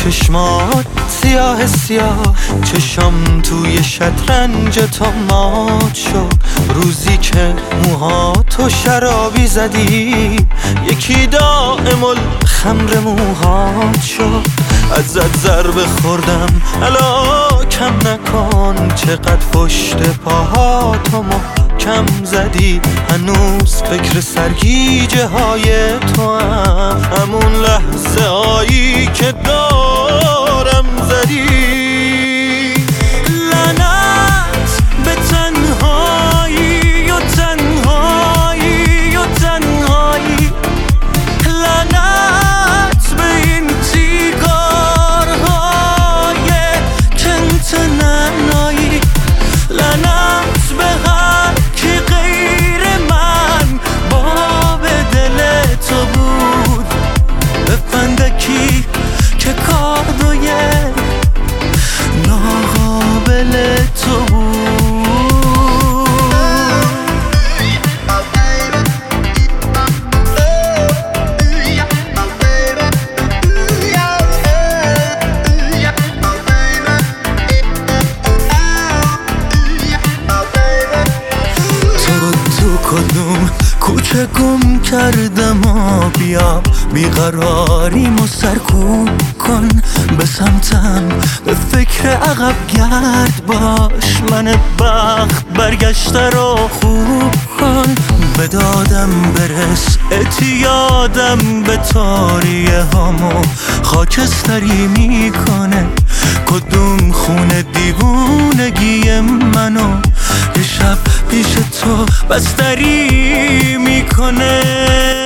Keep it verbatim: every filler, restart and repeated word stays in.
چشمات سیاه سیاه، چشم توی شطرنج تو مات شد. روزی که موهاتو شرابی زدی، یکی دائم الخمر موهات شد. ازت ضربه خوردم الا کم نکن، چقدر پشت پاهاتو محکم زدی. هنوز فکر سرگیجه های تو هم، همون لحظه هایی که دارم زدی. لعنت به تنهایی و تنهایی و تنهایی، لعنت به این تیگارهای کنت ننایی، لعنت به هر کی غیر من باب دل تو بود، به فندکی که کادوی ناقابل تو بود. تو رو تو کدوم کوچه گم کردم و بیا بیقراریمو سرکوب کن. به سمتم به فکر عقب گرد باش، من بخت برگشته رو خوب کن. به دادم برس اعتیادم به تاریه هامو خاکستری میکنه. کدوم خونه دیوونگی منو یه شب پیش تو بستری میکنه.